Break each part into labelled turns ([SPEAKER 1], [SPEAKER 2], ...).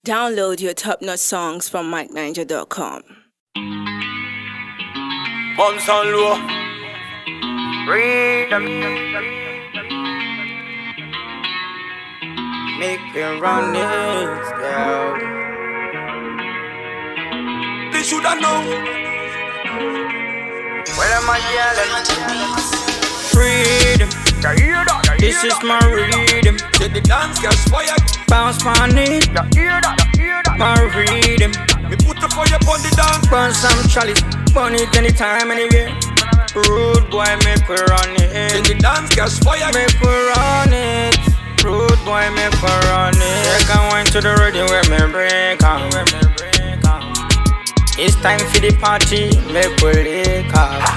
[SPEAKER 1] Download your top-notch songs from MikeNinja.com.
[SPEAKER 2] Bounce on low. Freedom. Make me run it, girl. They shoulda known. Well, I'm a yelling. Freedom. This is my rhythm. Take the dance, catch fire. Bounce on it. My rhythm. Me put the fire on the dance. Burn some chalice. Burn it anytime, anywhere. Rude boy, make we run it. Take the dance, catch fire. Make we run it. Rude boy, make we run it. Take a wine to the rhythm where me break on. It's time for the party. Make we lick off.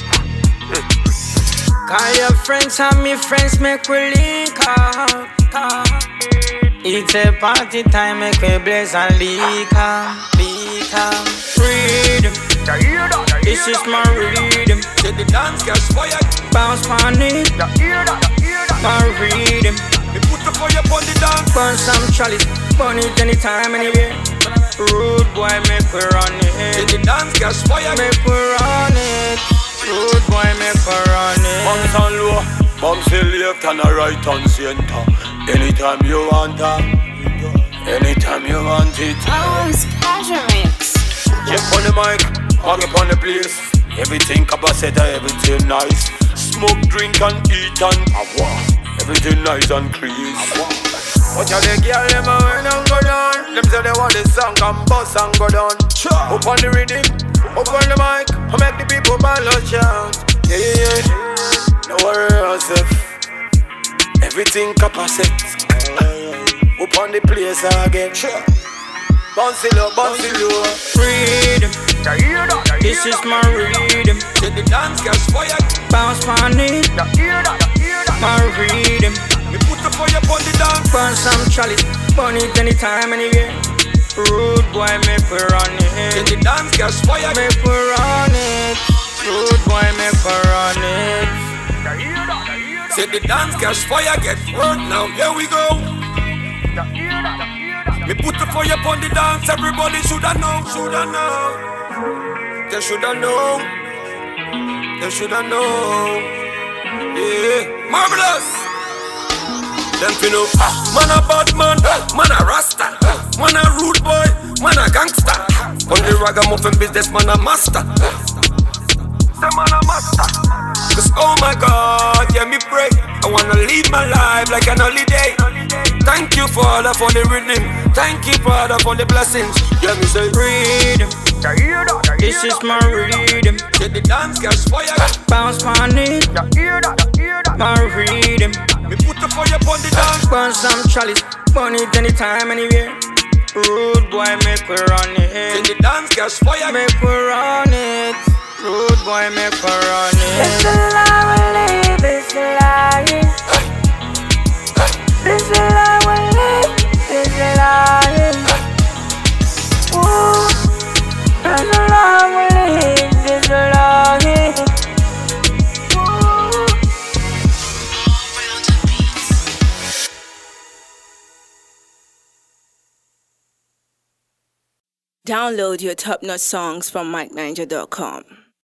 [SPEAKER 2] Call your friends and me friends, make we link up. It's a party time, make we blaze and leak up. Freedom, this is my rhythm. Take the dance, catch fire. Bounce on it, my rhythm. Me put the fire on the dance. Burn some chalice, burn it anytime, anywhere. Rude boy, make we run it. Take the dance, catch fire. Make we run it. Rude boy, make we run it.
[SPEAKER 3] Bounce on low, bounce to left and a right and center. Anytime you want that, anytime you want it.
[SPEAKER 1] Oh, it's Pleasure Mix.
[SPEAKER 3] Check on the mic, mark up on the place. Everything capacita, everything nice. Smoke, drink and eat and everything nice and clean.
[SPEAKER 2] Watch out the girl, them a when and go down. Them say they want the song and bust and go down. Up on the rhythm, up on the mic, I make the people ball out shout. Yeah. No worry yourself, everything capacit. Up on the place again. Bounce it low.
[SPEAKER 3] Freedom,
[SPEAKER 2] This is my rhythm. Take the dance, catch fire.
[SPEAKER 3] bounce on it, my rhythm.
[SPEAKER 2] Me put the fire on the dance.
[SPEAKER 3] Burn some chalice, burn it anytime, anywhere. Rude boy, make we run
[SPEAKER 2] Take
[SPEAKER 3] it.
[SPEAKER 2] the dance, catch fire.
[SPEAKER 3] Make we run it. Rude boy, make we run it.
[SPEAKER 2] Take the dance, catch fire. Get hurt now, here we go. Me put the fire on the dance. Everybody shoulda know. They shoulda know. Yeah, marvelous. Them fi know, man a bad man a rasta, man a rude boy, man a gangster. On the ragamuffin business, man a master. Say man a master. Cause oh my God, yeah me pray. I wanna live my life like an holiday. Thank you Father for the rhythm. Thank you Father for the blessings. Yeah me say
[SPEAKER 3] Freedom, this is my rhythm.
[SPEAKER 2] take the dance, catch fire.
[SPEAKER 3] Bounce on it, my rhythm.
[SPEAKER 2] Me put the fire on the dance.
[SPEAKER 3] Burn some chalice, burn it anytime, anywhere. Rude boy, make we run
[SPEAKER 2] Take
[SPEAKER 3] it.
[SPEAKER 2] the dance, catch fire.
[SPEAKER 3] Make we run it. Rude boy, make we run
[SPEAKER 4] It's
[SPEAKER 3] it.
[SPEAKER 4] a lie we live, it's a lie. It's a lie we live, it's a lie. Ooh, it's a lie we live, it's a lie. Ooh.
[SPEAKER 1] Download your top-notch songs from MikeNinja.com.